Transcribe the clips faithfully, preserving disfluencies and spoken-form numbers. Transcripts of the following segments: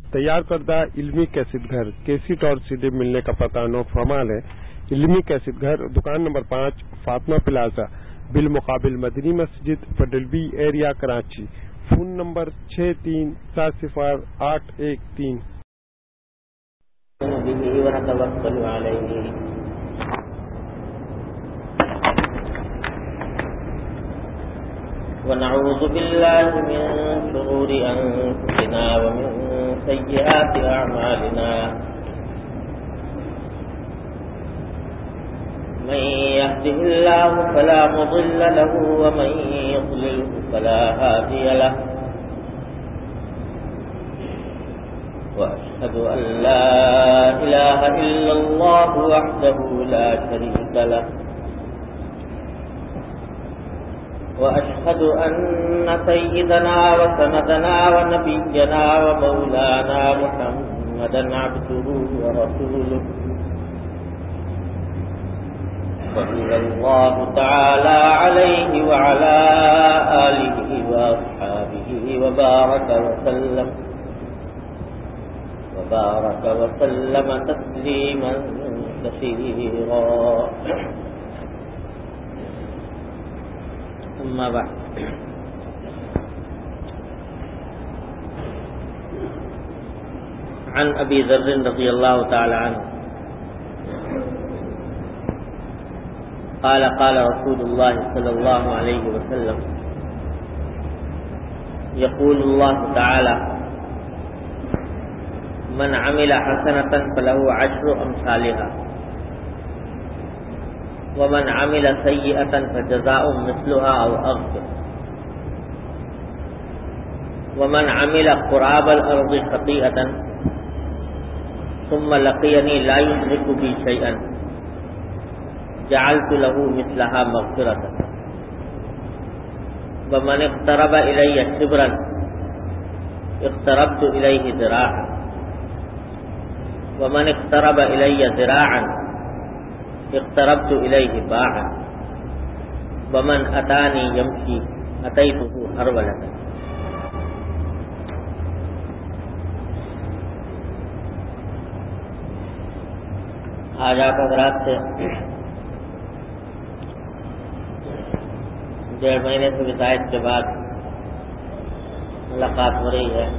تیار کردہ علمی کیسٹ گھر کیسٹ اور سی ڈی ملنے کا پتہ نو فرمال ہے۔ علمی کیسٹ گھر دکان نمبر پانچ فاطمہ پلازا بالمقابل مدنی مسجد پٹل B area Karachi. Phone number چھ تین سات صفر آٹھ ایک تین۔ ونعوذ بالله من شرور أنفسنا ومن سيئات أعمالنا من يهده الله فلا مضل له ومن يضلله فلا هادي له وأشهد أن لا إله إلا الله وحده لا شريك له وأشهد أن سيدنا وسندنا ونبينا ومولانا محمدا عبده ورسوله صلى الله تعالى عليه وعلى آله وأصحابه وبارك وسلم وبارك وسلم تسليما كثيرا. أما بعد عن أبي ذر رضي الله تعالى عنه قال قال رسول الله صلى الله عليه وسلم يقول الله تعالى من عمل حسنة فله عشر أمثالها ومن عمل سيئة فجزاء مثلها أو أغفر ومن عمل قراب الأرض خطيئة ثم لقيني لا يشرك بي شيئا جعلت له مثلها مغفرة ومن اقترب إلي شبرا اقتربت إليه ذراعا ومن اقترب إلي ذراعا اقتربت إليه باعا ومن أتاني يمشي أتيته هرولة. آج آپ حضرات سے ڈیڑھ مہینے سے وصایت کے بعد ملاقات ہو رہی ہے.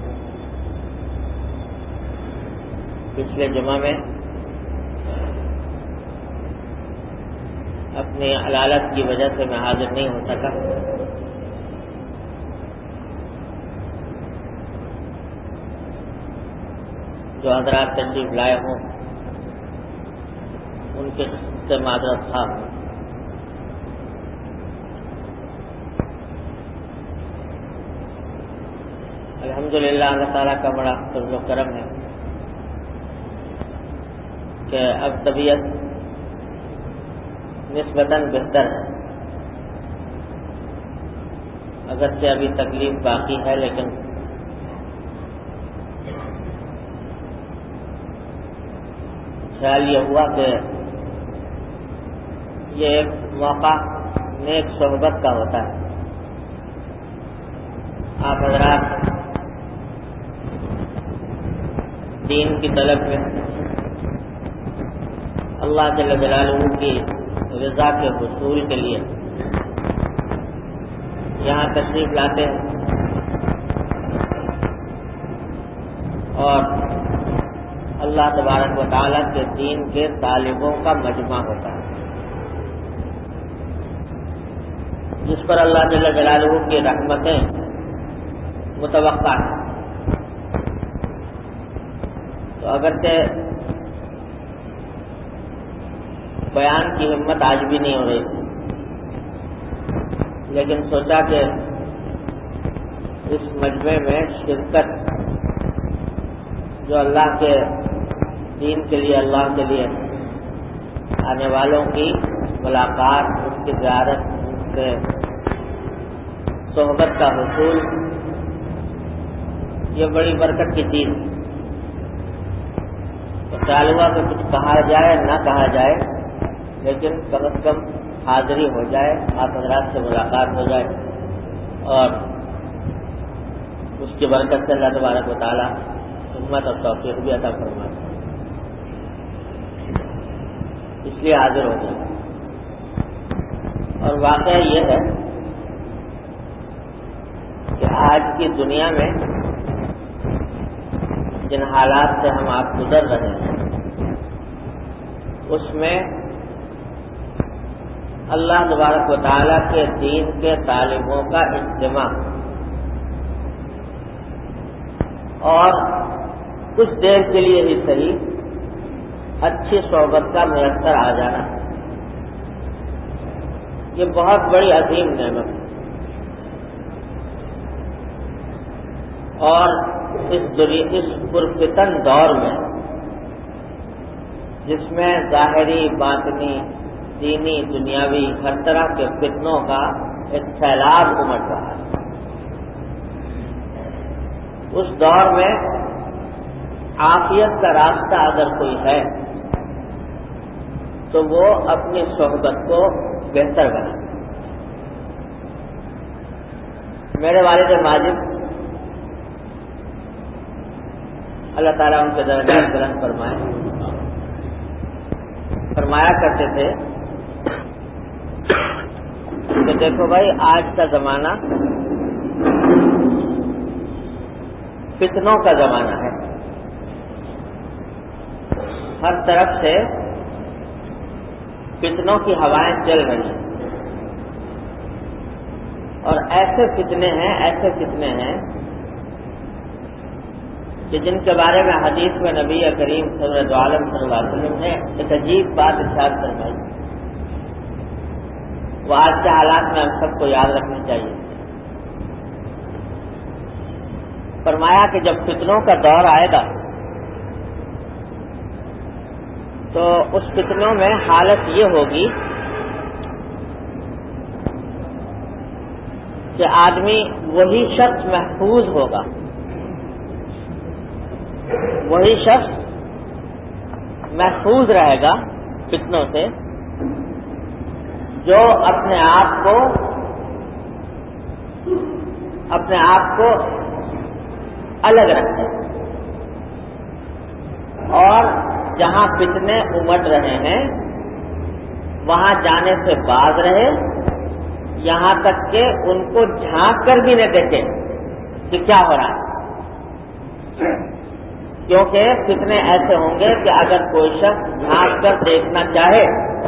پچھلے جمعہ میں اپنی علالت کی وجہ سے میں حاضر نہیں ہو سکا. جو حضرات تشریف لائے ہوں ان کے سے معذرت خواہ ہوں. الحمدللہ اللہ تعالیٰ کا بڑا فضل و کرم ہے کہ اب طبیعت نسبتاً بہتر ہے. اگرچہ ابھی تکلیف باقی ہے لیکن خیال یہ ہوا کہ یہ ایک موقع نیک صحبت کا ہوتا ہے. آپ حضرات دین کی طلب میں اللہ جل جلالہ کی رضا کے حصول کے لیے یہاں تشریف لاتے ہیں اور اللہ تبارک و تعالیٰ کے دین کے طالبوں کا مجمع ہوتا ہے جس پر اللہ جل جلالہ کی رحمتیں متوقع ہیں. تو اگرچہ بیان کی ہمت آج بھی نہیں ہو رہی تھی لیکن سوچا کہ اس مجمع میں شرکت جو اللہ کے دین کے لیے اللہ کے لیے آنے والوں کی ملاقات اس کی زیارت اس کے صحبت کا حصول یہ بڑی برکت کی چیز. تو خیال ہوا کہ کچھ کہا جائے نہ کہا جائے لیکن کم از کم حاضری ہو جائے، آپ حضرات سے ملاقات ہو جائے اور اس کی برکت سے اللہ تبارک و تعالیٰ ہمت اور توفیق بھی عطا فرما دے، اس لیے حاضر ہو جائے۔ اور واقعہ یہ ہے کہ آج کی دنیا میں جن حالات سے ہم آپ گزر رہے ہیں اس میں اللہ تبارک و تعالیٰ کے دین کے طالبوں کا اجتماع اور کچھ دیر کے لیے ہی صحیح اچھی صحبت کا میسر آ جانا، یہ بہت بڑی عظیم نعمت ہے۔ اور اس اس پرفتن دور میں جس میں ظاہری باطنی دینی دنیاوی ہر طرح کے فتنوں کا ایک سیلاب امٹ رہا ہے، اس دور میں عافیت کا راستہ اگر کوئی ہے تو وہ اپنی صحبت کو بہتر بنائے۔ میرے والد ماجد اللہ تعالیٰ ان کے درجات بلند فرمائے، فرمایا کرتے تھے کہ دیکھو بھائی، آج کا زمانہ فتنوں کا زمانہ ہے، ہر طرف سے فتنوں کی ہوائیں چل رہی ہیں، اور ایسے فتنے ہیں ایسے فتنے ہیں کہ جن کے بارے میں حدیث میں نبی کریم صلی اللہ علیہ وسلم نے ایک عجیب بات ارشاد فرمائی، وہ آج کے حالات میں ہم سب کو یاد رکھنی چاہیے۔ فرمایا کہ جب فتنوں کا دور آئے گا تو اس فتنوں میں حالت یہ ہوگی کہ آدمی وہی شخص محفوظ ہوگا، وہی شخص محفوظ رہے گا فتنوں سے جو اپنے آپ کو اپنے آپ کو الگ رکھے اور جہاں فتنے امٹ رہے ہیں وہاں جانے سے باز رہے، یہاں تک کہ ان کو جھانک کر بھی نہ دیکھے کہ کیا ہو رہا ہے، کیونکہ فتنے ایسے ہوں گے کہ اگر کوئی شخص جھانک کر دیکھنا چاہے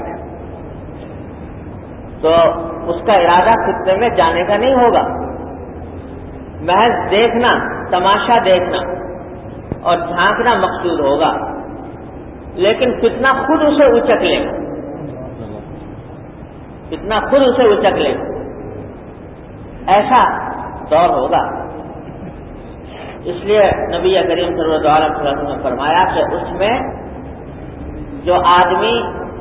تو اس کا ارادہ فتنے میں جانے کا نہیں ہوگا، محض دیکھنا، تماشا دیکھنا اور جھانکنا مقصود ہوگا، لیکن فتنہ خود اسے اچک لے گا، فتنہ خود اسے اچک لے گا، ایسا دور ہوگا۔ اس لیے نبی کریم صلی اللہ علیہ وسلم نے فرمایا کہ اس میں جو آدمی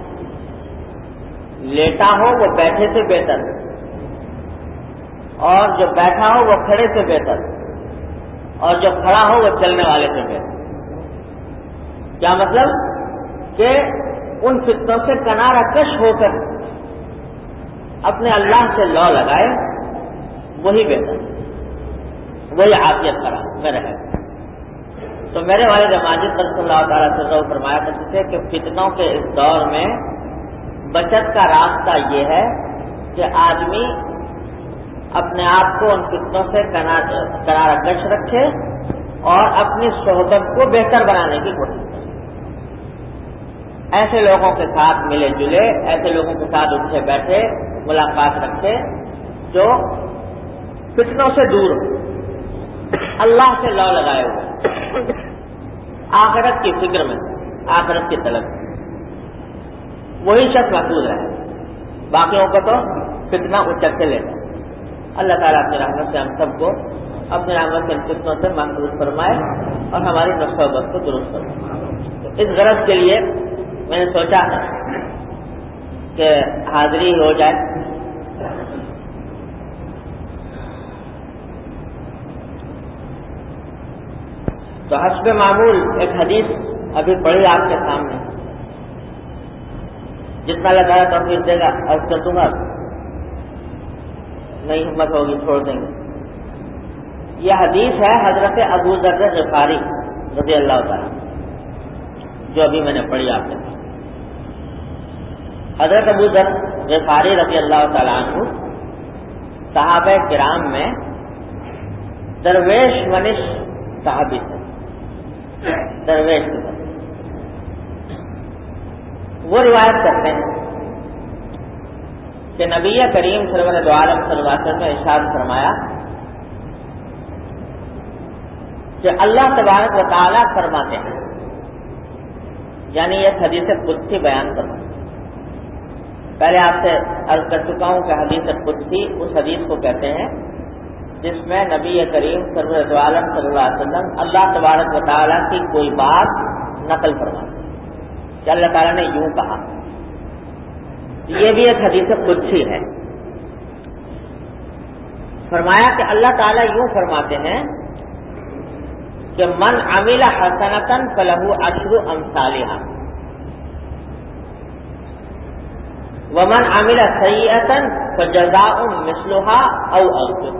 لیٹا ہو وہ بیٹھے سے بہتر، اور جو بیٹھا ہو وہ کھڑے سے بہتر، اور جو کھڑا ہو وہ چلنے والے سے بہتر۔ کیا مطلب؟ کہ ان فتنوں سے کنارہ کش ہو کر اپنے اللہ سے لو لگائے، وہی بہتر، وہی عافیت کرا میں رہے۔ تو میرے والد ماجد صلی اللہ تعالیٰ سے فرمایا کرتے تھے کہ فتنوں کے اس دور میں بچت کا راستہ یہ ہے کہ آدمی اپنے آپ کو ان فتنوں سے کنارہ کش رکھے اور اپنی صحبت کو بہتر بنانے کی کوشش کرے، ایسے لوگوں کے ساتھ ملے جلے، ایسے لوگوں کے ساتھ اٹھے بیٹھے ملاقات رکھے جو فتنوں سے دور ہو، اللہ سے لو لگائے ہوئے، آخرت کی فکر میں، آخرت کی طلب، وہی شخص محفوظ رہے، باقیوں کو تو فتنہ اچک کے لے جائے۔ اللہ تعالیٰ اپنی رحمت سے ہم سب کو اپنی رحمت کے فتنوں سے محفوظ فرمائے اور ہماری نصیحت کو درست فرمائے۔ اس غرض کے لیے میں نے سوچا کہ حاضری ہو جائے۔ تو حسب معمول ایک حدیث ابھی پڑھی آپ کے سامنے، جتنا لگایا توفیق دے گا عرض کر دوں گا، نہیں ہمت ہوگی چھوڑ دیں گے۔ یہ حدیث ہے حضرت ابو ذر غفاری رضی اللہ تعالیٰ جو ابھی میں نے پڑھی آپ کے ساتھ. حضرت ابو ذر غفاری رضی اللہ تعالیٰ عنہ صحابہ کرام میں درویش منش صحابی تھے. درویش وہ روایت کرتے ہیں کہ نبی کریم سرور دو عالم صلی اللہ علیہ وسلم نے ارشاد فرمایا کہ اللہ تبارک و تعالیٰ فرماتے ہیں، یعنی یہ حدیث قدسی بیان کرنا. پہلے آپ سے عرض کر چکا ہوں کہ حدیث قدسی اس حدیث کو کہتے ہیں جس میں نبی کریم سرور دو عالم صلی اللہ علیہ وسلم اللہ تبارک و تعالیٰ کی کوئی بات نقل فرماتے کہ اللہ تعالیٰ نے یوں کہا. یہ بھی ایک حدیث قدسی ہے. فرمایا کہ اللہ تعالیٰ یوں فرماتے ہیں کہ من عمل حسنۃ فلہ عشر امثالھا ومن عمل سیئۃ فجزاء مثلھا او اغفر.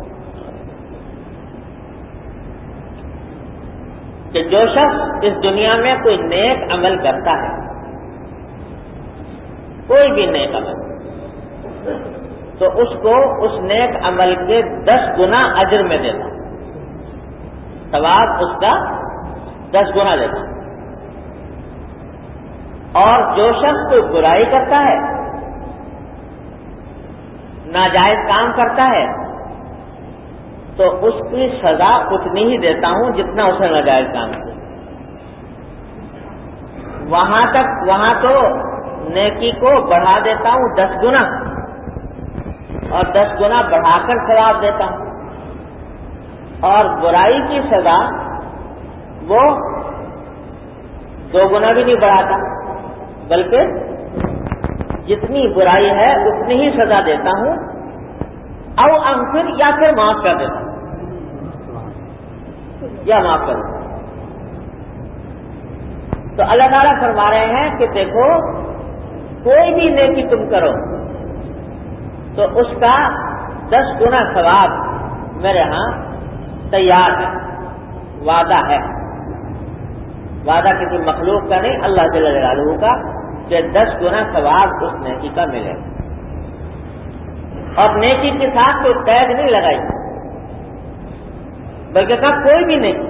کہ جو شخص اس دنیا میں کوئی نیک عمل کرتا ہے، کوئی بھی نیک عمل، تو اس کو اس نیک عمل کے دس گنا اجر میں دیتا، ثواب اس کا دس گنا دیتا. اور جو شخص کوئی برائی کرتا ہے، ناجائز کام کرتا ہے، تو اس کی سزا اتنی ہی دیتا ہوں جتنا اسے ناجائز کام کیا. وہاں تک وہاں تو نیکی کو بڑھا دیتا ہوں دس گنا، اور دس گنا بڑھا کر ثواب دیتا ہوں. اور برائی کی سزا وہ دو گنا بھی نہیں بڑھاتا، بلکہ جتنی برائی ہے اتنی ہی سزا دیتا ہوں، او اغفر یا پھر معاف کر دیتا ہوں، یا معاف کر دیتا ہوں. تو اللہ تعالیٰ فرما رہے ہیں کہ دیکھو کوئی بھی نیکی تم کرو تو اس کا دس گنا ثواب میرے ہاں تیار ہے. وعدہ ہے، وعدہ کسی مخلوق کا نہیں، اللہ جل جلالہ کا، کہ دس گنا ثواب اس نیکی کا ملے. اور نیکی کے ساتھ کوئی قید نہیں لگائی، بلکہ کہا کوئی بھی نیکی،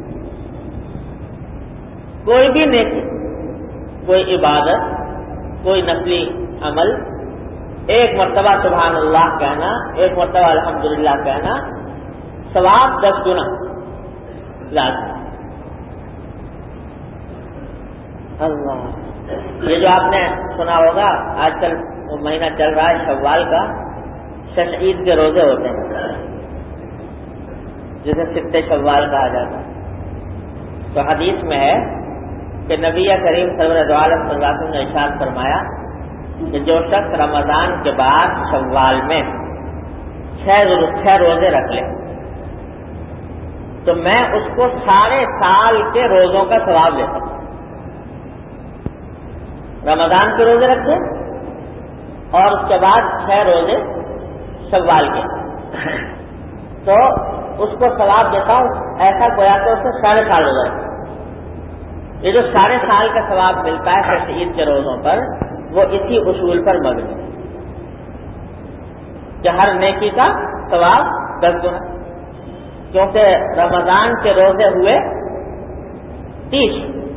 کوئی بھی نیکی، کوئی عبادت، کوئی نفلی عمل، ایک مرتبہ سبحان اللہ کہنا، ایک مرتبہ الحمدللہ کہنا، ثواب دس گنا لازم. اللہ، یہ جو آپ نے سنا ہوگا آج کل مہینہ چل رہا ہے شوال کا، شش عید کے روزے ہوتے ہیں جسے ستے شوال کہا جاتا ہے. تو حدیث میں ہے کہ نبی کریم سرور دو عالم صلی اللہ علیہ وسلم نے ارشاد فرمایا کہ جو شخص رمضان کے بعد شوال میں چھ روزے رکھ لے تو میں اس کو سارے سال کے روزوں کا ثواب دیتا ہوں. رمضان کے روزے رکھے اور اس کے بعد چھ روزے شوال کے، تو اس کو ثواب دیتا ہوں ایسا گویا کہ اس سے ساڑھے سال روزہ رکھے. یہ جو سارے سال کا ثواب ملتا ہے شش عید کے روزوں پر، وہ اسی اصول پر مبنی ہے کہ ہر نیکی کا ثواب دس گنا. کیونکہ رمضان کے روزے ہوئے تیس،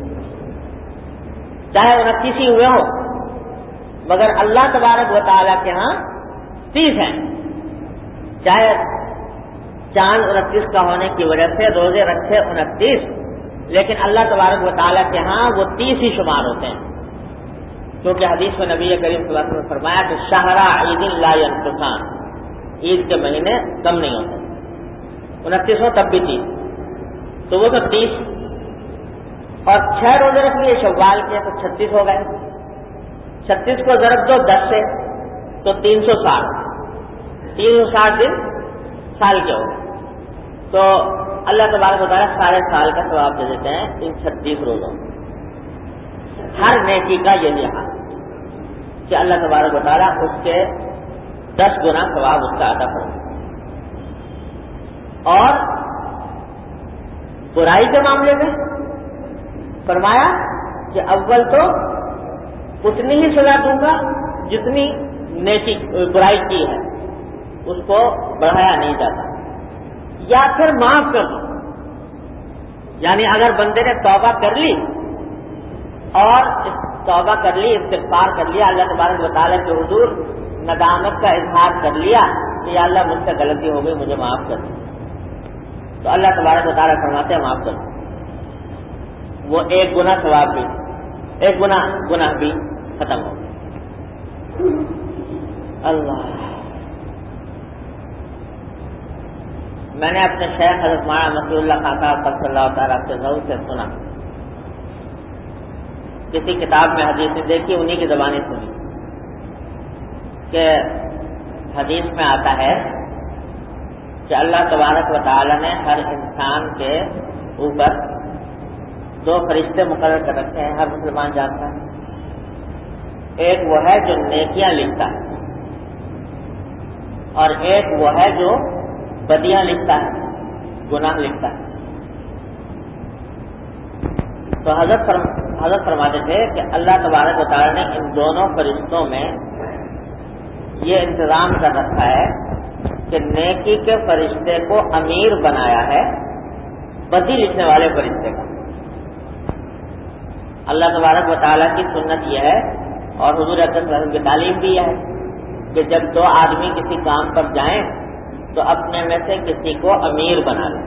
چاہے انتیس ہی ہوئے ہوں، مگر اللہ تبارک و تعالیٰ کے ہاں تیس ہیں. چاہے چاند انتیس کا ہونے کی وجہ سے روزے رکھے انتیس، لیکن اللہ تبارک و تعالیٰ کے ہاں وہ تیس ہی شمار ہوتے ہیں. کیونکہ حدیث میں نبی کریم صلی اللہ علیہ وسلم نے فرمایا کہ شہرا عید لا ينقصان، عید کے مہینے کم نہیں ہوتے، انتیس ہو تب بھی تیس، تو وہ تو تیس. اور چھ روزے رکھ لیے شوال کے تو چھتیس ہو گئے. چھتیس کو ضرب دو دس سے تو تین سو ساٹھ، تین سو ساٹھ دن سال کے ہو گئے. تو اللہ تبارک و تعالیٰ سارے سال کا ثواب دے دیتے ہیں ان چھتیس روزوں. ہر نیکی کا یہی حال کہ اللہ تبارک و تعالیٰ اس کے دس گنا ثواب اس کا عطا فرمائے. اور برائی کے معاملے میں فرمایا کہ اول تو اتنی ہی سزا دوں گا جتنی نیکی برائی کی ہے، اس کو بڑھایا نہیں جاتا، یا پھر معاف کر دوں، یعنی اگر بندے نے توبہ کر لی اور توبہ کر لی، استغفار کر لیا، اللہ تبارک و تعالیٰ کے حضور ندامت کا اظہار کر لیا کہ یا اللہ مجھ سے غلطی ہو گئی، مجھے معاف کر دو، تو اللہ تبارک و تعالیٰ فرماتے ہیں معاف کر دو، وہ ایک گناہ ثواب بھی، ایک گناہ گناہ بھی ختم ہو گیا۔ اللہ، میں نے اپنے شیخ حضرت مولانا مسیح اللہ خان صاحب صلی اللہ تعالیٰ سے ضرور سے سنا، کسی کتاب میں حدیث میں دیکھی، انہی کی زبانی سنی کہ حدیث میں آتا ہے کہ اللہ تبارک و تعالیٰ نے ہر انسان کے اوپر دو فرشتے مقرر کر رکھے ہیں، ہر مسلمان جانتا ہے۔ ایک وہ ہے جو نیکیاں لکھتا ہے اور ایک وہ ہے جو بدیاں لکھتا ہے، گناہ لکھتا ہے۔ تو حضرت فرم حضرت فرماتے تھے کہ اللہ تبارک و تعالیٰ نے ان دونوں فرشتوں میں یہ انتظام کر رکھا ہے کہ نیکی کے فرشتے کو امیر بنایا ہے بدی لکھنے والے فرشتے کا۔ اللہ تبارک و تعالیٰ کی سنت یہ ہے اور حضور اکرم صلی اللہ علیہ وسلم کی تعلیم بھی ہے کہ جب دو آدمی کسی کام پر جائیں تو اپنے میں سے کسی کو امیر بنا لیں۔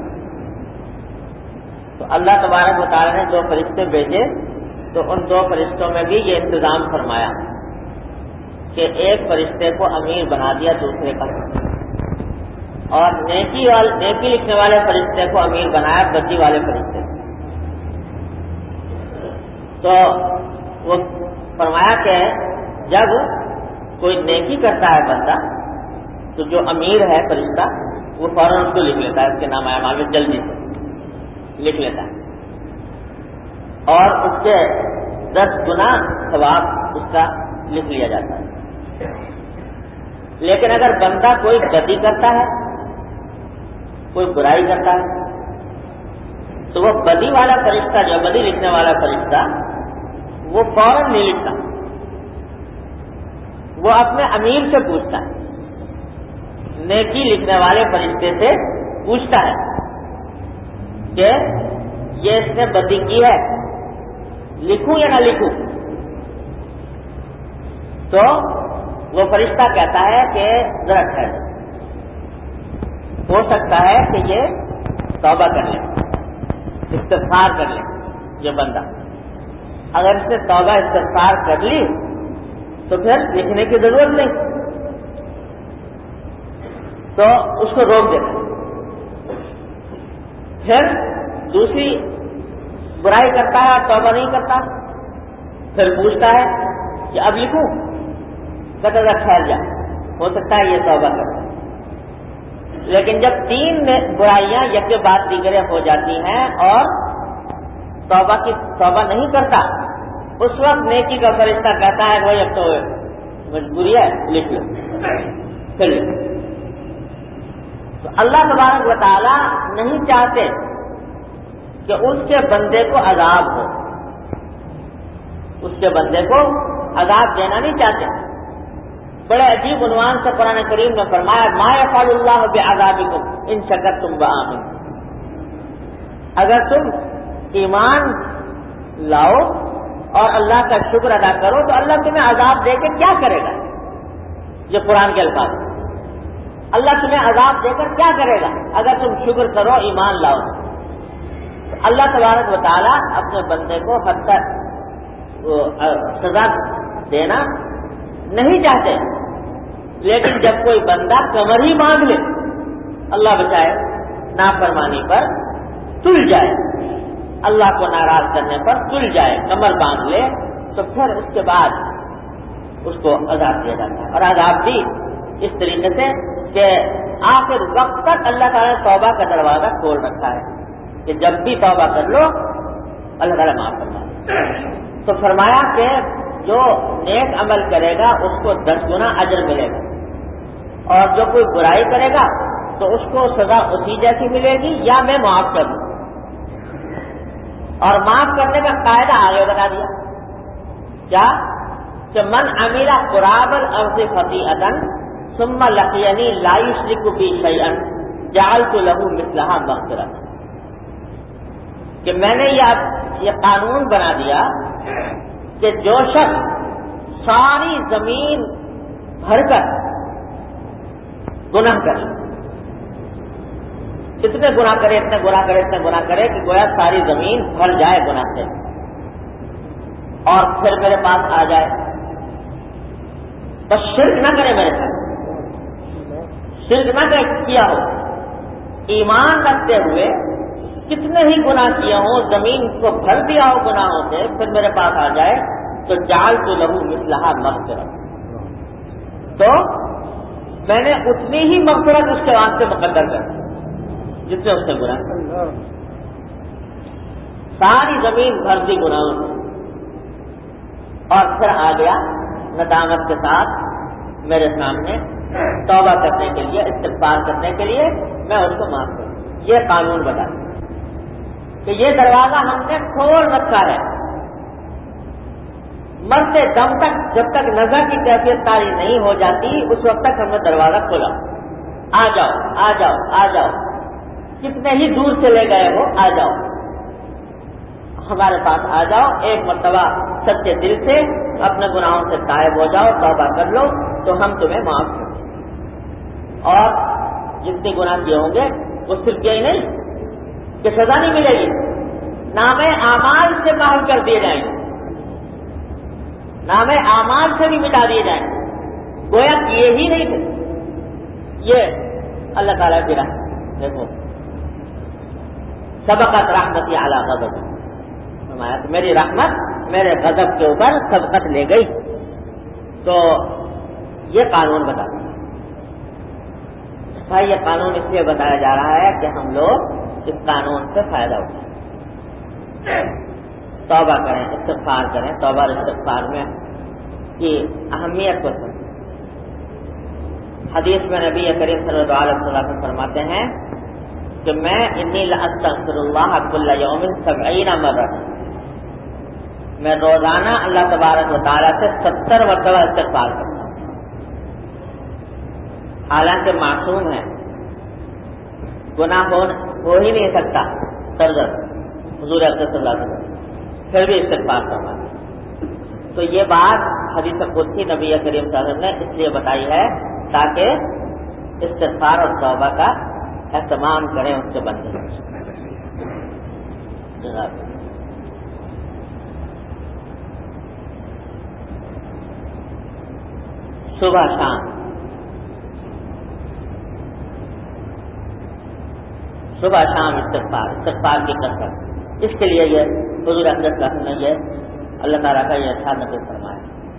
تو اللہ تبارک و تعالیٰ نے دو فرشتے بھیجے، تو ان دو فرشتوں میں بھی یہ انتظام فرمایا کہ ایک فرشتے کو امیر بنا دیا دوسرے کا، اور نیکی والے نیکی لکھنے والے فرشتے کو امیر بنایا بدی والے فرشتے کو۔ تو وہ فرمایا کہ جب کوئی نیکی کرتا ہے بندہ تو جو امیر ہے فرشتہ وہ فوراً اس کو لکھ لیتا ہے، اس کے نام اعمال میں جلدی سے لکھ لیتا ہے، اور اس کے دس گنا ثواب اس کا لکھ لیا جاتا ہے۔ لیکن اگر بندہ کوئی بدی کرتا ہے، کوئی برائی کرتا ہے، تو وہ بدی والا فرشتہ جو بدی لکھنے والا فرشتہ وہ فوراً نہیں لکھتا، وہ اپنے امیر سے پوچھتا ہے، نیکی لکھنے والے فرشتے سے پوچھتا ہے کہ یہ اس نے بدی کی ہے، لکھوں یا نہ لکھوں؟ تو وہ فرشتہ کہتا ہے کہ ذرا ٹھہر، ہو سکتا ہے کہ یہ توبہ کر لے، استغفار کر لے یہ بندہ۔ اگر اس نے توبہ استغفار کر لی تو پھر لکھنے کی ضرورت نہیں، تو اس کو روک دینا۔ پھر دوسری برائی کرتا ہے، توبہ نہیں کرتا، پھر پوچھتا ہے کہ اب لکھوں؟ کہتا ہے ٹھہر جا، ہو سکتا ہے یہ توبہ کرتا ہے۔ لیکن جب تین برائیاں یکے بعد دیگرے ہو جاتی ہیں اور توبہ کی توبہ نہیں کرتا، اس وقت نیکی کا فرشتہ کہتا ہے بھائی اب تو مجبوری ہے، لکھ لو، پھر لکھ۔ تو اللہ تبارک و تعالیٰ نہیں چاہتے کہ اس کے بندے کو عذاب ہو، اس کے بندے کو عذاب دینا نہیں چاہتے۔ بڑے عجیب عنوان سے قرآن کریم نے فرمایا ما یفعل اللہ بعذابکم ان شکرتم وآمنتم، اگر تم ایمان لاؤ اور اللہ کا شکر ادا کرو تو اللہ تمہیں عذاب دے کے کیا کرے گا؟ یہ قرآن کے الفاظ، اللہ تمہیں عذاب دے کر کیا کرے گا اگر تم شکر کرو، ایمان لاؤ۔ اللہ تبارک و تعالیٰ اپنے بندے کو حد تک سزا دینا نہیں چاہتے، لیکن جب کوئی بندہ کمر ہی مانگ لے، اللہ بچائے، نافرمانی پر تل جائے، اللہ کو ناراض کرنے پر تل جائے، کمر باندھ لے، تو پھر اس کے بعد اس کو عذاب دیا جاتا ہے۔ اور عذاب بھی اس طریقے سے کہ آخر وقت تک اللہ تعالیٰ نے توبہ کا دروازہ کھول رکھا ہے کہ جب بھی توبہ کر لو اللہ تعالیٰ معاف فرما دے۔ تو فرمایا کہ جو نیک عمل کرے گا اس کو دس گنا اجر ملے گا، اور جو کوئی برائی کرے گا تو اس کو سزا اسی جیسی ملے گی یا میں معاف کر دوں۔ اور معاف کرنے کا قاعدہ آگے بتا دیا کیا کہ من عمل قراب الارض خطیئۃ ثم لقینی لا یشرک بی شیئا جعلت له مثلها مغفرۃ، کہ میں نے یہ قانون بنا دیا کہ جو شخص ساری زمین بھر کر گناہ کرے، اتنے گناہ کرے اتنے گناہ کرے اتنے گناہ کرے کہ گویا ساری زمین بھر جائے گناہ سے، اور پھر میرے پاس آ جائے، بس شرک نہ کرے میرے ساتھ، شرک نہ کیا ہو، ایمان رکھتے ہوئے کتنے ہی گناہ کیے ہوں، زمین کو بھر دیا ہو گناہوں سے، پھر میرے پاس آ جائے تو جعلت له مثلها مغفرۃ، تو میں نے اتنی ہی مغفرت اس کے واسطے مقدر کر جس سے اس نے گناہ کیا، ساری زمین بھر دی گناہوں سے، اور پھر آ گیا ندامت کے ساتھ میرے سامنے توبہ کرنے کے لیے، استغفار کرنے کے لیے، میں اس کو معاف کروں۔ یہ قانون بتا کہ یہ دروازہ ہم نے کھول رکھا ہے، مرتے دم تک جب تک نظر کی کیفیت طاری نہیں ہو جاتی اس وقت تک ہم نے دروازہ کھولا، آ جاؤ آ جاؤ آ جاؤ، کتنے ہی دور سے لے گئے ہو آ جاؤ، ہمارے پاس آ جاؤ، ایک مرتبہ سچے دل سے اپنے گناہوں سے تائب ہو جاؤ، توبہ کر لو تو ہم تمہیں معاف کریں۔ اور جتنے گناہ کیے ہوں گے وہ صرف یہی نہیں کہ سزا نہیں ملے گی، نام اعمال سے باہر کر دیے جائیں گے، نام اعمال سے بھی مٹا دیے جائیں گے، گویا کیے ہی نہیں تھے۔ یہ اللہ تعالیٰ کی رحمت، دیکھو سبقت رحمتی علی غضب، فرمایا کہ میری رحمت میرے غضب کے اوپر سبقت لے گئی، تو یہ قانون بتا دیا بھائی، یہ قانون اس لیے بتایا جا رہا ہے کہ ہم لوگ اس قانون سے فائدہ اٹھائیں، توبہ کریں، استغفار کریں، توبہ اور استغفار میں کی اہمیت کو سمجھیں۔ حدیث میں نبی کریم صلی اللہ علیہ وسلم فرماتے ہیں کہ میں انی لاستغفر اللہ کل یوم سبعین مرہ، میں روزانہ اللہ تبارک و تعالیٰ سے ستر مرتبہ استغفار کرتا ہوں، حالانکہ معصوم ہے، گناہ ہو ہو ہی نہیں سکتا، سرزد حضور اکرم صلی اللہ علیہ وسلم پھر بھی استغفار کرنا۔ تو یہ بات حدیث قدسی نبی کریم صلی اللہ علیہ وسلم نے اس لیے بتائی ہے تاکہ استغفار اور توبہ کا اہتمام کریں اس کے بندے۔ صبح شام صبح شام استغفار استغفار کی کثرت، اس کے لیے یہ حضور اکرم صلی اللہ علیہ وسلم نے یہ اللہ تعالیٰ کا یہ اچھا نقل فرمایا۔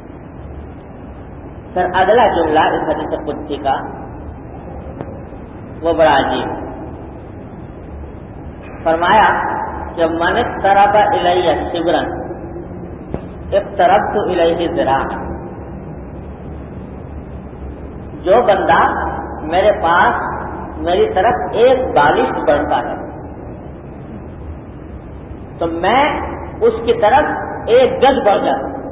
پھر اگلا جملہ اس حدیث قدسی کا وہ بڑا عجیب، فرمایا کہ من اقترب الی شبرا اقتربت الیہ ذراعا، جو بندہ میرے پاس میری طرف ایک بالش بڑھتا ہے تو میں اس کی طرف ایک گز بڑھ جاتا ہوں،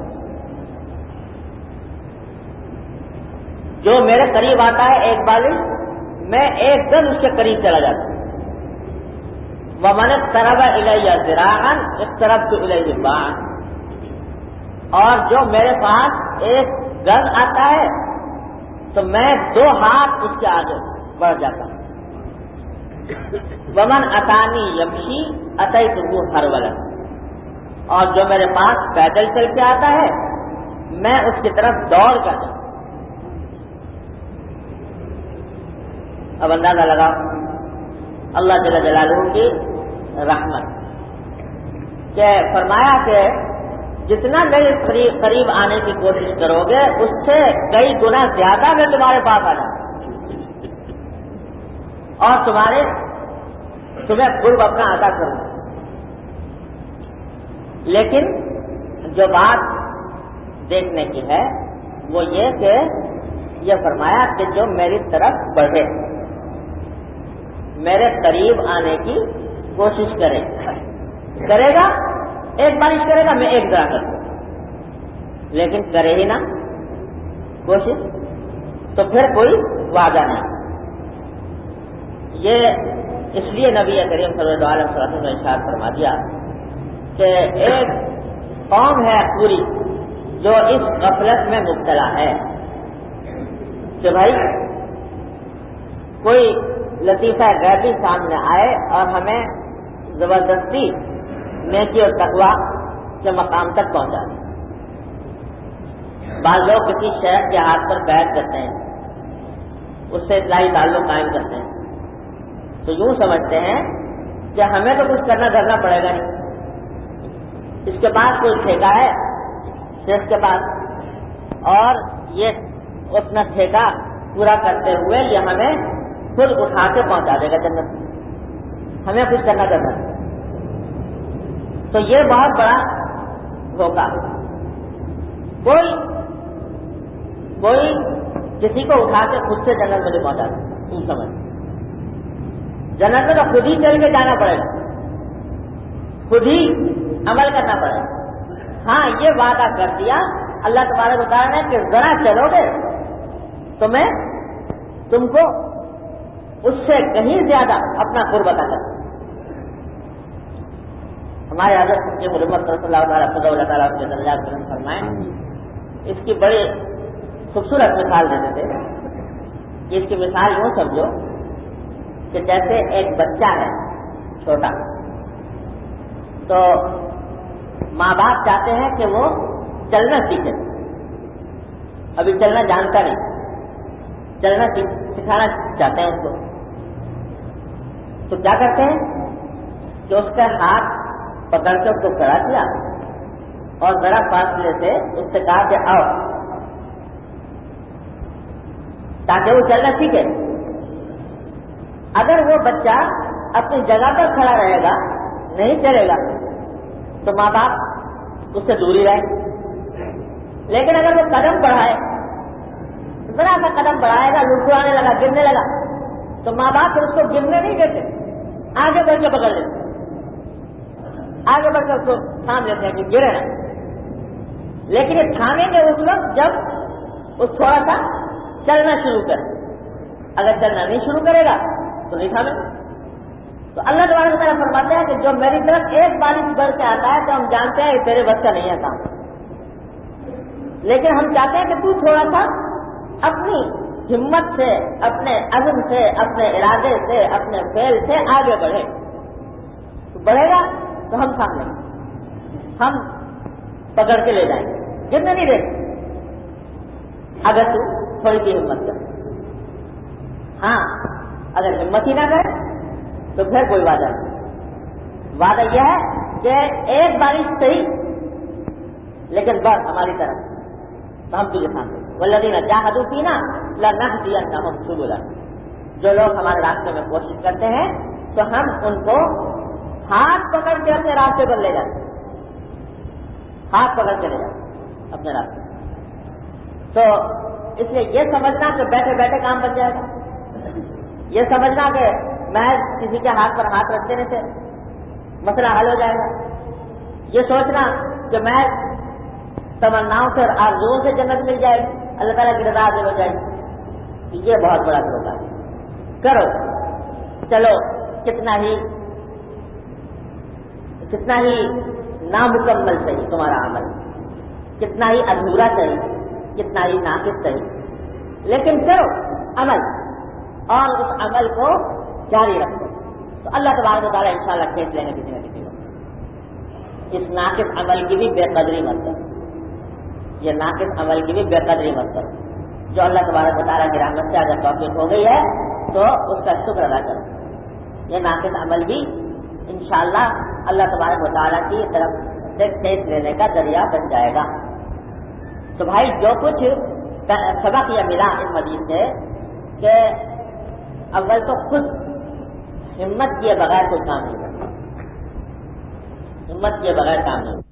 جو میرے قریب آتا ہے ایک بالش، میں ایک گز اس کے قریب چلا جاتا ہوں۔ وَمَنِ اقْتَرَبَ إِلَيَّ ذِرَاعًا اقْتَرَبْتُ إِلَيْهِ بَاعًا، اور جو میرے پاس ایک گز آتا ہے تو میں دو ہاتھ اس کے آگے بڑھ جاتا ہوں۔ ومن اتانی یمشی اتیتہ ہرولا، اور جو میرے پاس پیدل چل کے آتا ہے میں اس کی طرف دوڑ کر جاتا ہوں۔ اب اندازہ لگاؤ اللہ جل جلالہ کی رحمت کہ فرمایا کہ جتنا میرے قریب آنے کی کوشش کرو گے اس سے کئی گنا زیادہ میں تمہارے پاس آ جاؤں اور تمہارے تمہیں قرب اپنا عطا کروں۔ لیکن جو بات دیکھنے کی ہے وہ یہ کہ یہ فرمایا کہ جو میری طرف بڑھے، میرے قریب آنے کی کوشش کرے، کرے گا ایک بارش کرے گا میں ایک ذرا کر دوں، لیکن کرے ہی نا کوشش تو پھر کوئی وعدہ نہیں۔ یہ اس لیے نبی کریم صلی اللہ علیہ وسلم نے ارشاد فرما دیا کہ ایک قوم ہے پوری جو اس غفلت میں مبتلا ہے کہ بھائی کوئی لطیفہ غیبی سامنے آئے اور ہمیں زبردستی نیکی اور تقویٰ کے مقام تک پہنچا دے۔ بعض لوگ کسی شہر کے ہاتھ پر بیعت کرتے ہیں، اس سے اصلاحی تعلق قائم کرتے ہیں، تو یوں سمجھتے ہیں کہ ہمیں تو کچھ کرنا دھرنا پڑے گا نہیں، اس کے پاس کوئی ٹھیکہ ہے شیخ کے پاس، اور یہ اپنا ٹھیکہ پورا کرتے ہوئے یہ ہمیں خود اٹھا کے پہنچا دے گا جنت میں، ہمیں کچھ کرنا کرنا۔ تو یہ بہت بڑا دھوکہ۔ کوئی کوئی کسی کو اٹھا کے خود سے جنت میں نہیں پہنچا دے، تم سمجھ، جنت میں تو خود ہی چل کے جانا پڑے گا، خود ہی عمل کرنا پڑے گا۔ ہاں یہ وعدہ کر دیا اللہ تبارک و تعالیٰ نے کہ ذرا چلو گے تو میں تم کو اس سے کہیں زیادہ اپنا قرب عطا کروں۔ ہمارے حضرت کی محمد صلی اللہ علیہ تعالیٰ کے درجات بلند فرمائیں، اس کی بڑی خوبصورت مثال دیتے تھے کہ اس کی مثال یوں سمجھو کہ جیسے ایک بچہ ہے چھوٹا، تو ماں باپ چاہتے ہیں کہ وہ چلنا سیکھے، ابھی چلنا جانتا نہیں، چلنا سکھانا چاہتے ہیں اس کو، تو کیا کرتے ہیں کہ اس کا ہاتھ پکڑ کے اس کو کھڑا کیا اور ذرا فاصلے سے اس سے کہا کہ آؤ، تاکہ وہ چلنا سیکھے۔ اگر وہ بچہ اپنی جگہ پر کھڑا رہے گا نہیں چلے گا تو ماں باپ اس سے دوری رہے، لیکن اگر وہ قدم بڑھائے، ذرا سا قدم بڑھائے گا، لڑکھڑانے لگا، گرنے لگا، تو ماں باپ پھر اس کو گرنے نہیں دیتے، آگے بڑھ کے پکڑ لیتے، آگے بڑھ کر اس کو تھام لیتے ہیں کہ گرے نا، لیکن یہ تھامیں گے اس وقت جب اس تھوڑا سا چلنا شروع کرے، اگر چلنا نہیں شروع کرے گا تو نہیں تھامے۔ تو اللہ تبارک و تعالیٰ فرماتے ہیں کہ جو میری طرف ایک بارش بڑھ کے آتا ہے تو ہم جانتے ہیں کہ تیرے بس کا نہیں ہے کام، لیکن ہم چاہتے ہیں کہ تو تھوڑا سا اپنی ہمت سے، اپنے عزم سے، اپنے ارادے سے، اپنے فعل سے آگے بڑھے، تو بڑھے گا تو ہم تھام لیں گے، ہم پکڑ کے لے جائیں گے، گرنے نہیں دیں گے اگر تو تھوڑی سی ہمت کر۔ ہاں اگر ہمت ہی نہ کرے تو پھر کوئی وعدہ نہیں، وعدہ یہ ہے کہ ایک بارش صحیح لیکن بس ہماری طرف تو ہم تجھے سامنے والذین جاہدوا فینا لنہدینہم سبلنا، جو لوگ ہمارے راستے میں کوشش کرتے ہیں تو ہم ان کو ہاتھ پکڑ کے اپنے راستے پر لے جاتے، ہاتھ پکڑ کے لے جاتے اپنے راستے۔ تو اس لیے یہ سمجھنا کہ بیٹھے بیٹھے کام بن جائے گا، یہ سمجھنا کہ میں کسی کے ہاتھ پر ہاتھ رکھ دینے سے مسئلہ حل ہو جائے گا، یہ سوچنا کہ میں تمناؤں سے اور آرزوؤں سے جنت مل جائے گی، اللہ تعالیٰ کی رضا حاصل ہو جائے گی، یہ بہت بڑا دھوکہ ہے۔ کرو چلو کتنا ہی کتنا ہی نامکمل صحیح تمہارا عمل، کتنا ہی ادھورا صحیح، کتنا ہی ناقص صحیح، لیکن کرو عمل اور اس عمل کو جاری رکھو تو اللہ تبارک و تعالیٰ انشاءاللہ کھینچ لیں گے کسی نہ کسی وقت۔ اس ناقص عمل کی بھی بے قدری مت کرو، یہ ناقص عمل کی بھی بے قدری مت کرو، جو اللہ تبارک و تعالیٰ کی رحمت سے اگر توفیق ہو گئی ہے تو اس کا شکر ادا کرو، یہ ناقص عمل بھی انشاءاللہ اللہ تبارک و تعالیٰ کی طرف سے کھینچ لینے کا ذریعہ بن جائے گا۔ تو بھائی جو کچھ سبق یہ ملا اس حدیث سے کہ اول تو خود ہمت کیے بغیر کوئی کام نہیں کرتا، ہمت کیے بغیر کام نہیں۔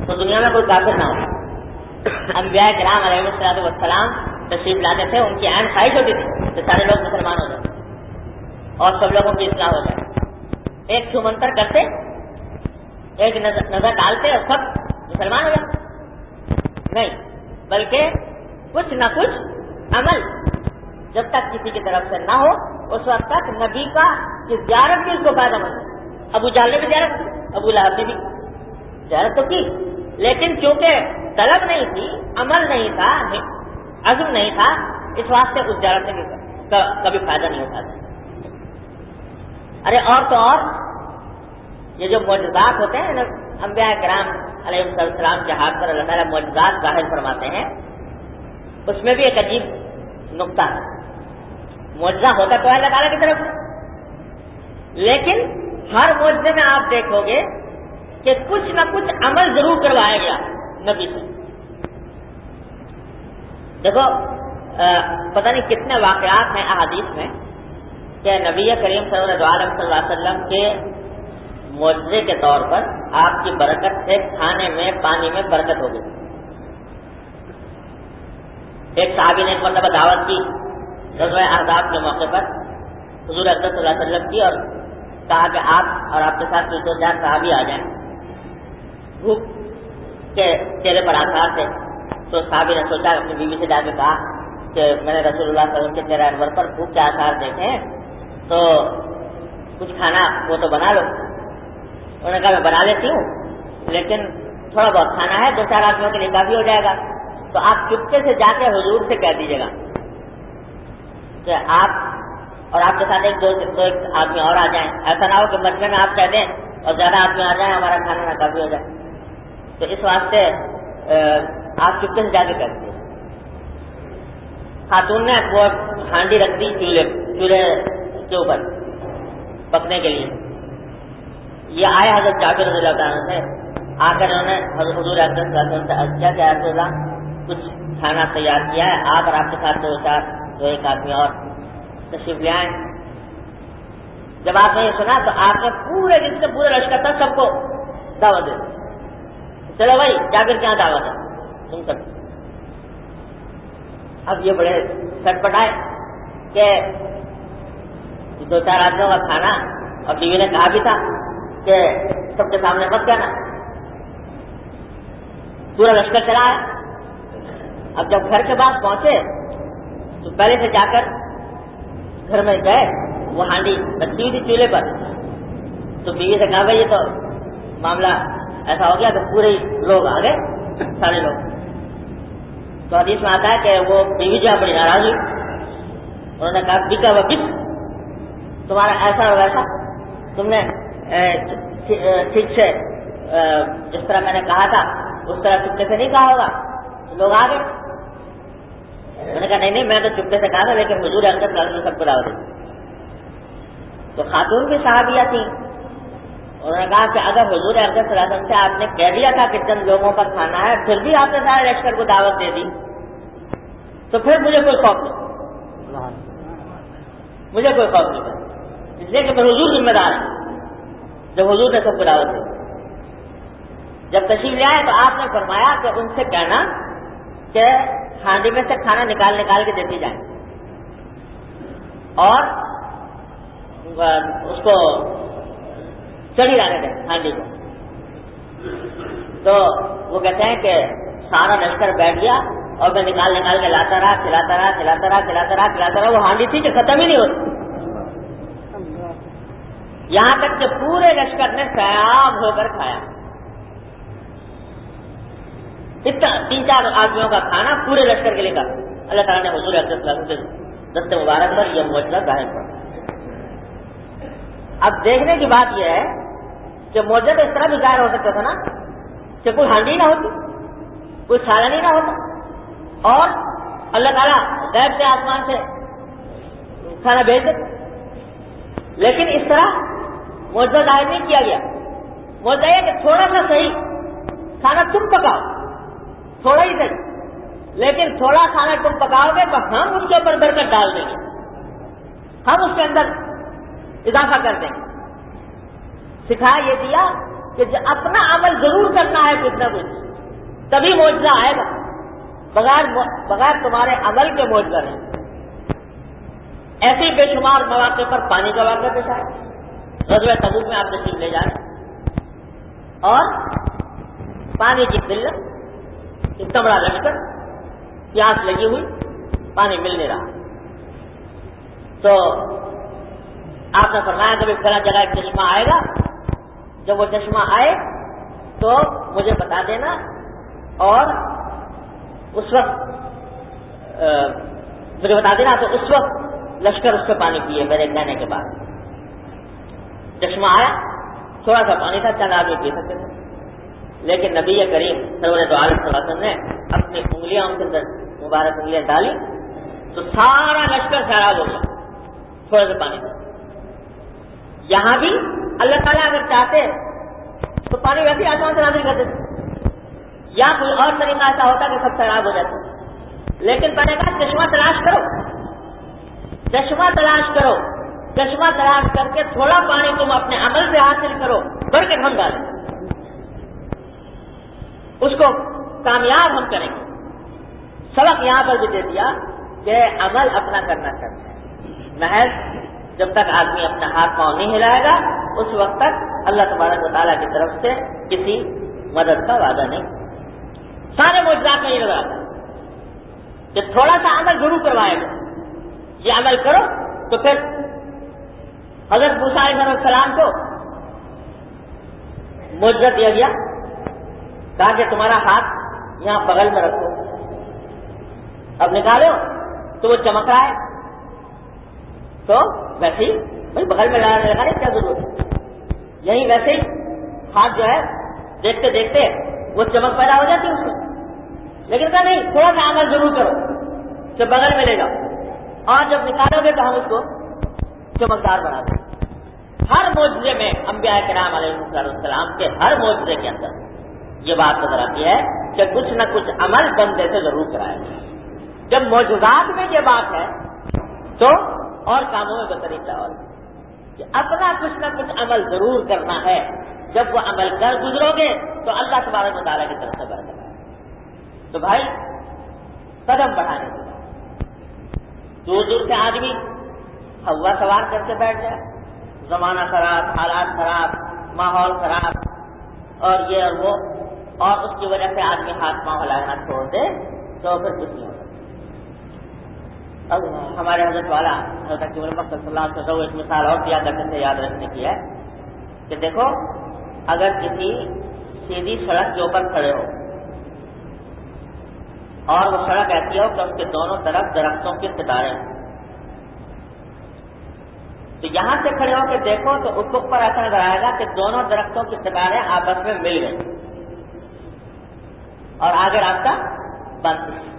تو دنیا میں کوئی کافر نہ ہو. انبیاء کرام علیہ الصلوۃ والسلام تشریف لاتے تھے, ان کی عین خواہش ہوتی تھی کہ سارے لوگ مسلمان ہو جائیں اور سب لوگوں کی اصلاح ہو جائے. ایک چھومنتر کرتے, ایک نظر ڈالتے اور سب مسلمان ہو جائے. نہیں, بلکہ کچھ نہ کچھ عمل جب تک کسی کی طرف سے نہ ہو اس وقت تک نبی کا کی زیارت بھی اس کو فائدہ مند ہے. ابو جہل نے بھی زیارت کی, ابو لہب نے بھی زیارت تو کی, لیکن چونکہ طلب نہیں تھی, عمل نہیں تھا, عزم نہیں تھا, اس واسطے اس زیارت سے بھی کبھی فائدہ نہیں اٹھاتا. ارے اور تو اور یہ جو معجزات ہوتے ہیں انبیاء کرام علیہ السلام کے ہاتھ پر اللہ تعالیٰ معجزات ظاہر فرماتے ہیں, اس میں بھی ایک عجیب نقطہ ہے. معجزہ ہوتا تو ہے اللہ تعالیٰ کی طرف سے, لیکن ہر معجزے میں آپ دیکھو گے کہ کچھ نہ کچھ عمل ضرور کروایا گیا نبی سے. دیکھو پتہ نہیں کتنے واقعات ہیں احادیث میں کہ نبی کریم صلی اللہ علیہ وسلم کے معجزے کے طور پر آپ کی برکت سے کھانے میں پانی میں برکت ہو گئی. ایک صحابی نے ایک مرتبہ دعوت کی غزوہ احزاب کے موقع پر حضور اکرم صلی اللہ علیہ وسلم کی, اور کہا کہ آپ اور آپ کے ساتھ دو چار صحابی آ جائیں. بھوک کے چہرے پر آثار تھے, تو صحابی نے سوچا, اپنی بیوی سے جا کے کہا کہ میں نے رسول اللہ صلی اللہ علیہ وسلم کے چہرے انور پر بھوک کے آثار دیکھے ہیں, تو کچھ کھانا وہ تو بنا لو. انہوں نے کہا میں بنا لیتی ہوں, لیکن تھوڑا بہت کھانا ہے, دو چار آدمیوں کے لیے کافی ہو جائے گا. تو آپ چپکے سے جا کے حضور سے کہہ دیجیے گا کہ آپ اور آپ کے ساتھ ایک دو دو ایک آدمی اور آ جائیں. ایسا نہ ہو کہ مجمع میں آپ کہہ دیں اور زیادہ آدمی آ جائیں, ہمارا کھانا نہ کافی ہو جائے. تو اس واسطے آپ چپکے سے جا کے کہہ دیجیے. خاتون نے وہ ہانڈی رکھ دی چولہے چولہے کے اوپر پکنے کے لیے. یہ آئے حضرت جابر رضی اللہ عنہ سے, آ کر انہوں نے حضور اکرم صلی اللہ علیہ وسلم سے عرض کیا کہ رسول اللہ کچھ کھانا تیار کیا ہے, آپ اور آپ کے ساتھ دو چار دو ایک آدمی اور تشریف لے آئیں. جب آپ نے یہ سنا تو آپ نے پورے جس سے پورے لشکر تک سب کو دعوت دے دی. چلو بھائی جابر کیا دعوت ہے تم سب. اب یہ بڑے سٹ پٹائے کہ دو چار آدمیوں کا کھانا, اور بیوی نے کہا بھی تھا کہ سب کے سامنے مت کہنا. پورا لشکر چلا ہے. اب جب گھر کے پاس پہنچے تو پہلے سے جا کر گھر میں گئے, وہ ہانڈی رکھی ہوئی تھی چولہے پر. تو بیوی سے کہا بھائی یہ تو معاملہ ایسا ہو گیا کہ پورے لوگ آ گئے, سارے لوگ. تو حدیث میں آتا ہے کہ وہ بیوی جو ہے بڑی ناراض ہوئی. انہوں نے کہا بکا و بک, تمہارا ایسا اور ویسا, تم نے ٹھیک سے جس طرح میں نے کہا تھا اس طرح چپکے سے نہیں کہا ہوگا. لوگ آ گئے. میں نے کہا نہیں نہیں میں تو چپکے سے کہا تھا, لیکن حضور اکرم صلی اللہ علیہ وسلم سب کو دعوت دی. تو خاتون بھی صحابیہ تھیں. انہوں نے کہا کہ اگر حضور اکرم صلی اللہ علیہ وسلم سے آپ نے کہہ دیا تھا کہ چند لوگوں کا کھانا ہے, پھر بھی آپ نے سارے لشکر کو دعوت دے دی, تو پھر مجھے کوئی خوف نہیں, مجھے کوئی خوف نہیں, اس لیے کہ میں حضور ذمہ دار ہوں. جب حضور نے سب کو دعوت دی, جب تشریف لے آئے تو آپ نے فرمایا کہ ان سے کہنا کہ ہانڈی میں سے کھانا نکال نکال کے دیتی جائیں, اور اس کو چڑھی رہنے دیں ہانڈی کو. تو وہ کہتے ہیں کہ سارا لشکر بیٹھ گیا اور میں نکال نکال کے لاتا رہا, کھلاتا رہا کھلاتا رہا کھلاتا رہا کھلاتا رہا. وہ ہانڈی تھی کہ ختم ہی نہیں ہوتی, یہاں تک کہ پورے لشکر نے سیاب ہو کر کھایا. اتنا تین چار آدمیوں کا کھانا پورے لشکر کے لیے کہا. اللہ تعالیٰ نے حضور اکرم صلی اللہ علیہ وسلم کے دست مبارک پر یہ معجزہ ظاہر کیا. اب دیکھنے کی بات یہ ہے کہ معجزہ اس طرح بھی ظاہر ہو سکتا تھا نا کہ کوئی ہانڈی نہ ہوتی, کوئی سالن ہی نہ ہوتا, اور اللہ تعالیٰ غیب سے آسمان سے کھانا بھیج دیتے. لیکن اس طرح معجزہ ظاہر نہیں کیا گیا. معجزہ یہ کہ تھوڑا سا صحیح کھانا تم پکاؤ, تھوڑا ہی صحیح, لیکن تھوڑا کھانا تم پکاؤ گے تو ہم اس کے اوپر برکت ڈال دیں گے, ہم اس کے اندر اضافہ کر دیں گے. سکھا یہ دیا کہ جو اپنا عمل ضرور کرنا ہے کچھ نہ کچھ، تبھی معجزہ آئے گا، بغیر بغیر تمہارے عمل کے معجزہ نہیں۔ ایسے بے شمار مواقع پر پانی کا واقعہ پیش آئے، غزوہ تبوک میں آپ تشریف لے جائیں اور پانی کی قلت، اتنا بڑا لشکر، پیاس لگی ہوئی، پانی مل نہیں رہا، تو آپ نے فرمایا کہ فلاں جگہ ایک چشمہ آئے گا، جب وہ چشمہ آئے تو مجھے بتا دینا، اور اس وقت مجھے بتا دینا تو اس وقت لشکر اس سے پانی پیے میرے کہنے کے بعد۔ چشمہ آیا، تھوڑا سا پانی تھا، چند آدمی پی سکتے تھے، لیکن نبی کریم سرور دو عالم صلی اللہ علیہ وسلم نے اپنی انگلیاں ان کے اندر مبارک انگلیاں ڈالی تو سارا لشکر سیراب ہو گیا تھوڑے سے پانی تھا۔ یہاں بھی اللہ تعالیٰ اگر چاہتے تو پانی ویسے آسمان سے نازل کر دیتے، یا کوئی اور طریقہ ایسا ہوتا کہ سب سیراب ہو جاتے، لیکن میں نے کہا چشمہ تلاش کرو، چشمہ تلاش کرو، چشمہ تلاش کر کے تھوڑا پانی تم اپنے عمل سے حاصل کرو، بڑھ کے ہم ڈالیں، اس کو کامیاب ہم کریں گے۔ سبق یہاں پر بھی دے دیا کہ عمل اپنا کرنا چاہتے ہیں، محض جب تک آدمی اپنا ہاتھ پاؤں نہیں ہلائے گا اس وقت تک اللہ تبارک و تعالیٰ کی طرف سے کسی مدد کا وعدہ نہیں۔ سارے معجزات میں یہ نظر آتا ہے کہ تھوڑا سا عمل ضرور کروائے گا، یہ عمل کرو تو پھر حضرت موسیٰ علیہ السلام کو معجزہ دیا گیا، کہا کہ تمہارا ہاتھ یہاں بغل میں رکھو، اب نکالو تو وہ چمک رہا ہے، تو ویسے ہی بھائی بغل میں لگانے لگانے کیا ضرورت ہے، یہی ویسے ہی ہاتھ جو ہے دیکھتے دیکھتے وہ چمک پیدا ہو جاتی ہے اس میں، لیکن کہا نہیں تھوڑا سا عمل ضرور کرو کہ بغل میں لے جاؤ، اور جب نکالو گے تو ہم اس کو چمکدار بنا دیں۔ ہر معجزے میں انبیاء کرام علیہ السلام کے ہر معجزے کے اندر یہ بات نظر آتی ہے کہ کچھ نہ کچھ عمل بندے سے ضرور کرائے۔ جب معجزات میں یہ بات ہے تو اور کاموں میں بطریقہ اور کہ اپنا کچھ نہ کچھ عمل ضرور کرنا ہے، جب وہ عمل کر گزرو گے تو اللہ تبارک و تعالیٰ کی طرف سے برکت ہے۔ تو بھائی قدم بڑھانے کے بعد دور دور سے آدمی ہوا سوار کر کے بیٹھ جائے، زمانہ خراب، حالات خراب، ماحول خراب اور یہ اور وہ، اور اس کی وجہ سے آدمی ہاتھ پاؤں ہلانا چھوڑ دے تو پھر کچھ نہیں ہوتا۔ اب ہمارے حضرت والا حضرت صلی اللہ علیہ وسلم ایک مثال اور دیا کرتے تھے، یاد رکھنے کی ہے کہ دیکھو اگر کسی سیدھی سڑک کے اوپر کھڑے ہو اور وہ سڑک ایسی ہو کہ اس کے دونوں طرف درختوں کے ستارے ہیں، تو یہاں سے کھڑے ہو کے دیکھو تو افق پر ایسا نظر آئے گا کہ دونوں درختوں کے ستارے آپس میں مل گئے اور آگے راستہ بند۔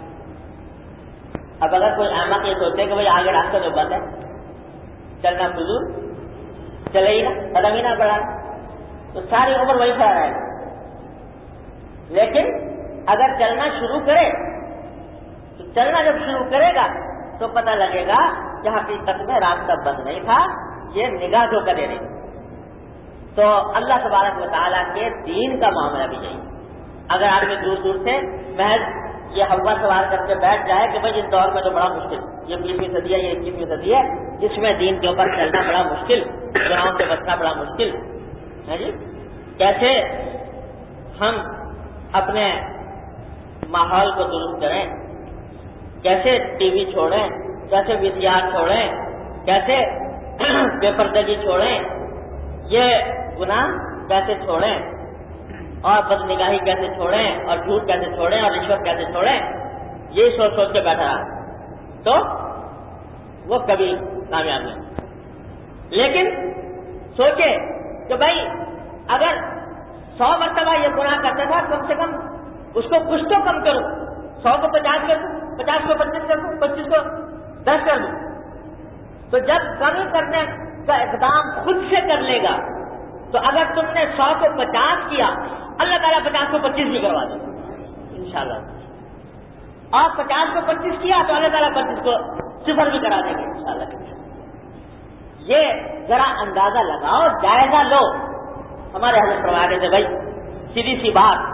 اب اگر کوئی احمق یہ سوچے کہ بھائی آگے راستہ جو بند ہے چلنا فضول، چلے ہی نہ، قدم ہی نہ بڑھائے، تو ساری عمر وہی کھڑا رہے گا۔ لیکن اگر چلنا شروع کرے تو چلنا جب شروع کرے گا تو پتہ لگے گا کہ حقیقت میں راستہ بند نہیں تھا، یہ نگاہ دھوکہ دے رہی۔ تو اللہ تبارک و تعالیٰ کے دین کا معاملہ بھی یہی، اگر آدمی دور دور سے محض یہ ہوا سوار کر کے بیٹھ جائے کہ بھائی اس دور میں تو بڑا مشکل، یہ بیسویں صدی ہے، یہ اکیسویں صدی ہے، اس میں دین کے اوپر چلنا بڑا مشکل، گناہوں سے بچنا بڑا مشکل ہے جی، کیسے ہم اپنے ماحول کو درست کریں، کیسے ٹی وی چھوڑیں، کیسے وی سی آر چھوڑیں، کیسے بے پردگی چھوڑیں، یہ گناہ کیسے چھوڑیں، اور بد نگاہی کیسے چھوڑیں، اور جھوٹ کیسے چھوڑیں، اور رشوت کیسے چھوڑیں، یہ سوچ سوچ کے بیٹھا رہا تو وہ کبھی کامیاب نہیں۔ لیکن سوچے کہ بھائی اگر سو مرتبہ یہ گناہ کرتا تھا کم سے کم اس کو کچھ تو کم کروں، سو کو پچاس کر دوں، پچاس کو پچیس کر دوں، پچیس کو دس کر دوں، تو جب کمی کرنے کا اقدام خود سے کر لے گا تو اگر تم نے سو کو پچاس کیا اللہ تعالیٰ پچاس کو پچیس بھی کروا دے انشاءاللہ، اور پچاس کو پچیس کیا تو اللہ تعالیٰ پچیس کو صفر بھی کرا دیں گے انشاءاللہ۔ یہ ذرا اندازہ لگاؤ، جائزہ لو۔ ہمارے حضرت فرماتے تھے بھائی سیدھی سی بات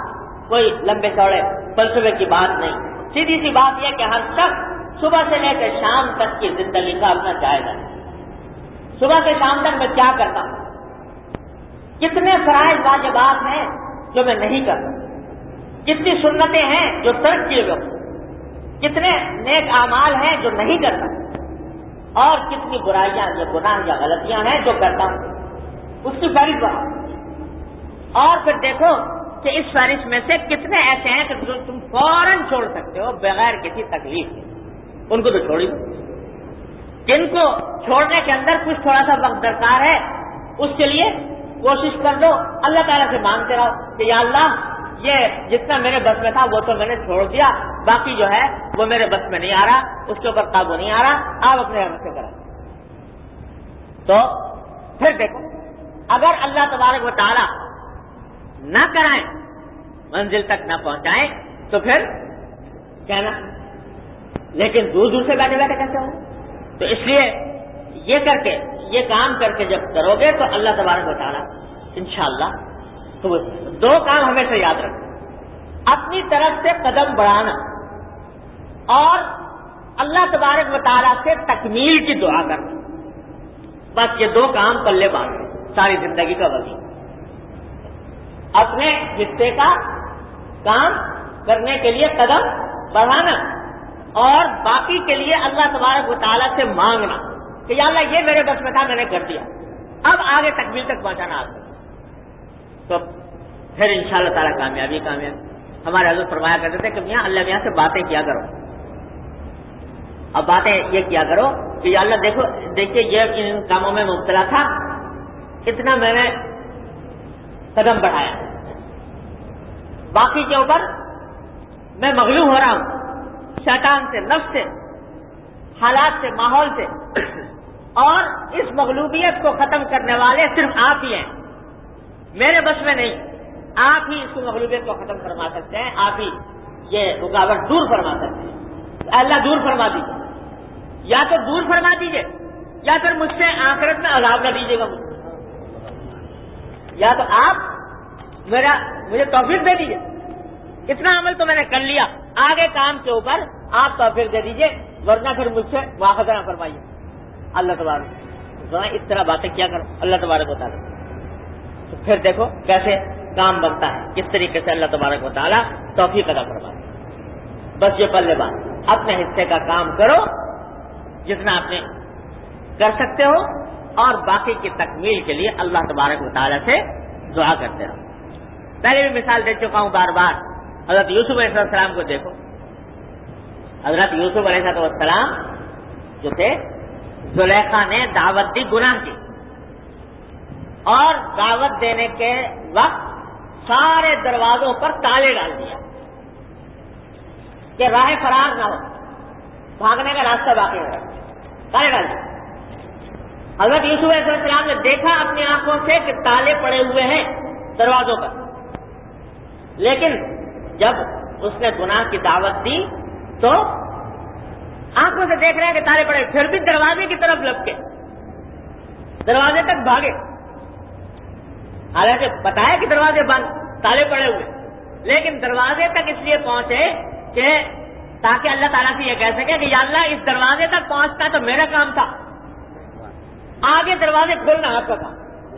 کوئی لمبے چوڑے فلسفے کی بات نہیں. سیدھی سی بات یہ کہ ہر شخص صبح سے لے کر شام تک کی زندگی کا اپنا جائزہ ہے. صبح سے شام تک میں کیا کرتا ہوں, کتنے فرائض واجبات ہیں جو میں نہیں کرتا, کتنی سنتیں ہیں جو ترک کیے گئے, کتنے نیک اعمال ہیں جو نہیں کرتا, اور کتنی برائیاں یا گناہ یا غلطیاں ہیں جو کرتا ہوں. اس کی فہرست بناؤ, اور پھر دیکھو کہ اس فہرست میں سے کتنے ایسے ہیں کہ جو تم فوراً چھوڑ سکتے ہو بغیر کسی تکلیف کے. ان کو تو چھوڑ ہی دو. جن کو چھوڑنے کے اندر کچھ تھوڑا سا وقت درکار ہے, اس کے لیے کوشش کر دو, اللہ تعالیٰ سے مانگتے رہو کہ یا اللہ یہ جتنا میرے بس میں تھا وہ تو میں نے چھوڑ دیا, باقی جو ہے وہ میرے بس میں نہیں آ رہا, اس کے اوپر قابو نہیں آ رہا, آپ اپنے رحمت سے کریں. تو پھر دیکھو اگر اللہ تبارک و تعالیٰ نہ کرائیں, منزل تک نہ پہنچائیں, تو پھر کہنا لیکن دور دور سے بیٹھے بیٹھے کیسے ہو. تو اس لیے یہ کر کے یہ کام کر کے جب کرو گے تو اللہ تبارک و تعالیٰ انشاءاللہ. تو دو کام ہمیشہ یاد رکھیں, اپنی طرف سے قدم بڑھانا اور اللہ تبارک و تعالیٰ سے تکمیل کی دعا کرنا. بس یہ دو کام پلے باندھیں ساری زندگی کا وظیفہ. اپنے حصے کا کام کرنے کے لیے قدم بڑھانا اور باقی کے لیے اللہ تبارک و تعالیٰ سے مانگنا کہ یا اللہ یہ میرے بس میں تھا, میں نے کر دیا, اب آگے تکمیل تک پہنچانا آپ کو. تو پھر انشاءاللہ تعالیٰ کامیابی کامیابی. ہمارے حضرت فرمایا کرتے تھے کہ میاں اللہ میاں سے باتیں کیا کرو. اب باتیں یہ کیا کرو کہ یا اللہ دیکھو دیکھیے یہ ان کاموں میں مبتلا تھا, اتنا میں نے قدم بڑھایا, باقی کے اوپر میں مغلوب ہو رہا ہوں شیطان سے, نفس سے, حالات سے, ماحول سے, اور اس مغلوبیت کو ختم کرنے والے صرف آپ ہی ہیں, میرے بس میں نہیں. آپ ہی اس کو مغلوبیت کو ختم فرما سکتے ہیں, آپ ہی یہ رکاوٹ دور فرما سکتے ہیں. اللہ دور فرما دیجیے, یا تو دور فرما دیجیے یا پھر مجھ سے آخرت میں عذاب نہ دیجیے گا مجھے, یا تو آپ میرا مجھے توفیق دے دیجیے. اتنا عمل تو میں نے کر لیا, آگے کام کے اوپر آپ توفیق دے دیجیے, ورنہ پھر مجھ سے مواخذہ نہ فرمائیے. اللہ تبارک اس طرح باتیں کیا کرو اللہ تبارک و تعالیٰ. تو پھر دیکھو کیسے کام بنتا ہے, کس طریقے سے اللہ تبارک و تعالیٰ توفیق ادا فرماتا ہے. بس یہ پلے بات, اپنے حصے کا کام کرو جتنا آپ نے کر سکتے ہو, اور باقی کی تکمیل کے لیے اللہ تبارک و تعالیٰ سے دعا کرتے رہو. پہلے بھی مثال دے چکا ہوں بار بار, حضرت یوسف علیہ السلام کو دیکھو. حضرت یوسف علیہ السلام جو تھے, زلیخا نے دعوت دی گناہ کی, اور دعوت دینے کے وقت سارے دروازوں پر تالے ڈال دیا کہ راہ فرار نہ ہو, بھاگنے کا راستہ باقی ہو رہا, تالے ڈال دیا. حضرت یوسف علیہ السلام نے دیکھا اپنی آنکھوں سے کہ تالے پڑے ہوئے ہیں دروازوں پر, لیکن جب اس نے گناہ کی دعوت دی تو آنکھوں سے دیکھ رہے ہیں کہ تالے پڑے, پھر بھی دروازے کی طرف لپکے, دروازے تک بھاگے. حالانکہ پتا ہے کہ دروازے بند, تالے پڑے ہوئے, لیکن دروازے تک اس لیے پہنچے کہ تاکہ اللہ تعالیٰ سے یہ کہہ سکے کہ یا اللہ اس دروازے تک پہنچتا تو میرا کام تھا, آگے دروازے کھولنا آپ کا تھا.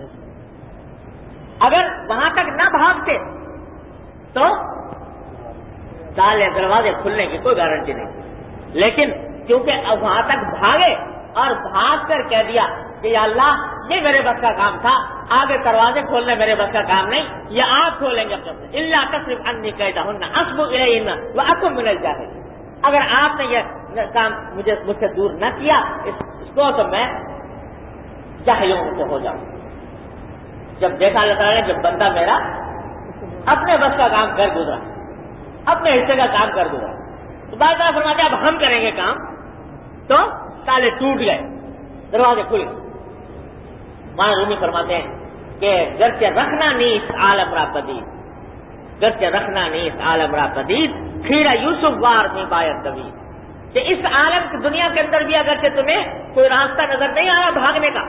اگر وہاں تک نہ بھاگتے تو تالے دروازے کھلنے کی کوئی گارنٹی نہیں, لیکن کیونکہ اب وہاں تک بھاگے اور بھاگ کر کہہ دیا کہ یا اللہ یہ میرے بس کا کام تھا, آگے دروازے کھولنے میرے بس کا کام نہیں, یہ آپ کھولیں گے اپنے سے. اللہ تصرف انی کیدہن اصب الیہن واکن من الجاہلین. اگر آپ نے یہ کام مجھے مجھ سے دور نہ کیا اس کو تو میں جاہلوں سے ہو جاؤں. جب دیکھا اللہ تعالیٰ نے جب بندہ میرا اپنے بس کا کام کر گزرا, اپنے حصے کا کام کر گزرا, تو بار بار فرماتے اب ہم کریں گے کام, تو تالے ٹوٹ گئے, دروازے کھل گئے. وہاں رومی فرماتے ہیں کہ گرچہ رکھنا نیس عالم را پدید, گرچہ رکھنا نیس عالم را پدید خیرہ یوسف وار میں باید طویل. کہ اس عالم کی دنیا کے اندر بھی اگرچہ تمہیں کوئی راستہ نظر نہیں آ رہا بھاگنے کا,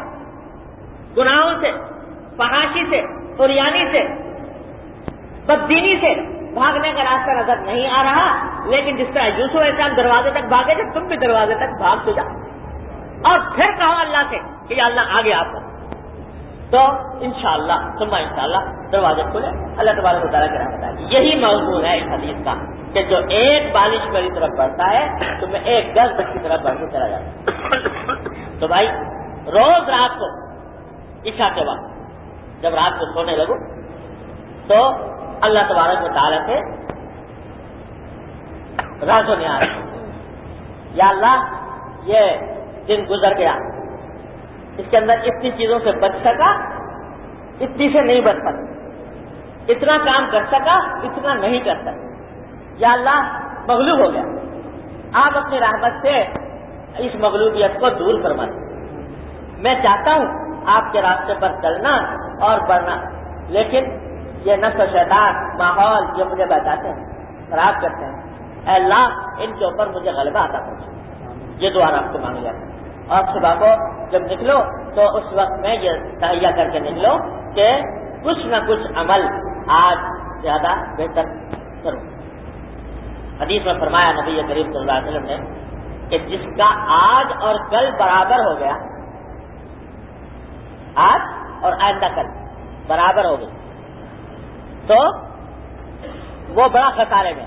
گناہوں سے, فحاشی سے, عریانی سے, بددینی سے, بھاگنے کا راستہ نظر نہیں آ رہا، لیکن جس طرح یوسف علیہ السلام دروازے تک بھاگے تھے، تم بھی دروازے تک بھاگ تو جاؤ اور پھر کہو اللہ سے کہ یا اللہ آگے آپ تو انشاءاللہ ثم انشاءاللہ دروازے کھلے، اللہ تبارک و تعالیٰ کی رحمت آئے گی۔ یہی موضوع ہے اس حدیث کا کہ جو ایک بالش میری طرف بڑھتا ہے تو میں ایک گز کی طرف بڑھتے چلا جاتا ہوں۔ تو بھائی روز رات کو عشاء کے وقت جب رات کو سونے لگو تو اللہ تبارک و تعالیٰ سے راز و نیاز، یا اللہ یہ دن گزر گیا، اس کے اندر اتنی چیزوں سے بچ سکا، اتنی سے نہیں بچ سکا، اتنا کام کر سکا، اتنا نہیں کر سکا، یا اللہ مغلوب ہو گیا، آپ اپنی رحمت سے اس مغلوبیت کو دور فرما دیں۔ میں چاہتا ہوں آپ کے راستے پر چلنا اور بڑھنا، لیکن یہ نفس و شیطان ماحول جو مجھے بچاتے ہیں، خراب کرتے ہیں، اے اللہ ان کے اوپر مجھے غلبہ عطا فرما۔ یہ دعا آپ کو مانگ لیا، اور صبح کو جب نکلو تو اس وقت میں یہ تہیا کر کے نکلو کہ کچھ نہ کچھ عمل آج زیادہ بہتر کروں۔ حدیث میں فرمایا نبی کریم صلی اللہ علیہ وسلم نے کہ جس کا آج اور کل برابر ہو گیا، آج اور آئندہ کل برابر ہو گئی، تو وہ بڑا خسارے میں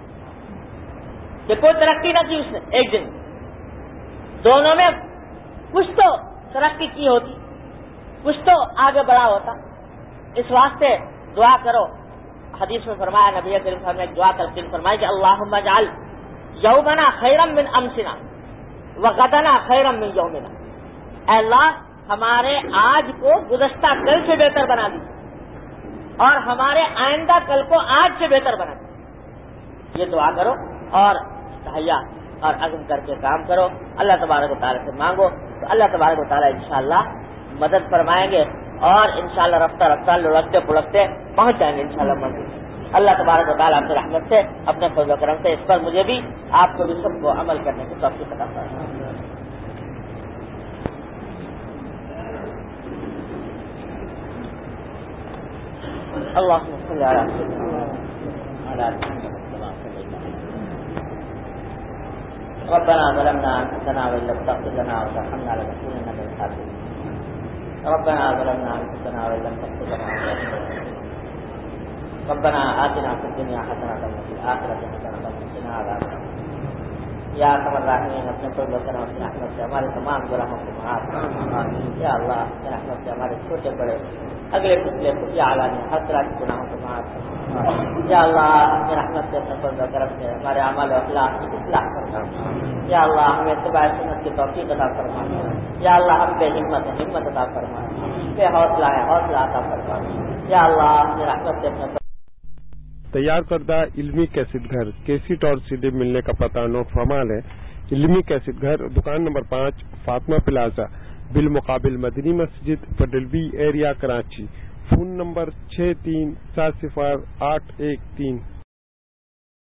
کہ کوئی ترقی نہ کی اس نے ایک دن، دونوں میں کچھ تو ترقی کی ہوتی، کچھ تو آگے بڑھا ہوتا۔ اس واسطے دعا کرو، حدیث میں فرمایا نبی کریم صلی اللہ علیہ وسلم نے دعا کر فرمایا کہ اللہم اجعل یومنا خیرا من امسنا وغدنا خیرا من یومنا، اے اللہ ہمارے آج کو گزشتہ کل سے بہتر بنا دیجیے اور ہمارے آئندہ کل کو آج سے بہتر بنا دیجیے۔ یہ دعا کرو اور تہیا اور عزم کر کے کام کرو، اللہ تبارک و تعالیٰ سے مانگو تو اللہ تبارک و تعالیٰ انشاءاللہ مدد فرمائیں گے اور انشاءاللہ رفتہ رفتہ لڑکتے پڑکتے پہنچ جائیں گے انشاءاللہ منزل۔ اللہ تبارک و تعالیٰ اپنی رحمت سے، اپنے فضل و کرم سے اس پر مجھے بھی آپ کو بھی سب کو عمل کرنے کی توفیق عطا فرمائے۔ اللهم صل على سيدنا وعلى آل محمد كما صليت على ربنا ظلمنا أنفسنا وإن لم تغفر لنا وترحمنا لنكونن من الخاسرين ربنا ظلمنا أنفسنا وإن لم تغفر لنا ربنا آتنا في الدنيا حسنة وفي الآخرة حسنة وقنا عذاب النار۔ یا ارحم الراحمین اپنے فضل و کرم اپنی رحمت سے ہمارے تمام گناہوں کو معاف فرما۔ یا اللہ اپنی رحمت سے ہمارے چھوٹے بڑے اگلے پچھلے خفیہ علانیہ ہر طرح کے گناہوں کو معاف فرما۔ یا اللہ اپنی رحمت سے اپنے فضل و کرم سے ہمارے اعمال و اخلاق کی اصلاح فرما۔ یا اللہ ہمیں اتباع سنت کی توفیق عطا فرما۔ یا اللہ ہم بے ہمت ہے ہمت عطا فرما، بے حوصلہ ہے حوصلہ عطا فرما۔ یا اللہ اپنی رحمت سے اپنے تیار کردہ علمی کیسٹ گھر کیسٹ اور سی ڈی ملنے کا پتہ نوٹ فرما لیں۔ علمی کیسٹ گھر دکان نمبر پانچ فاطمہ پلازا بالمقابل مدنی مسجد پڈلوی ایریا کراچی، فون نمبر چھ تین سات صفر آٹھ ایک تین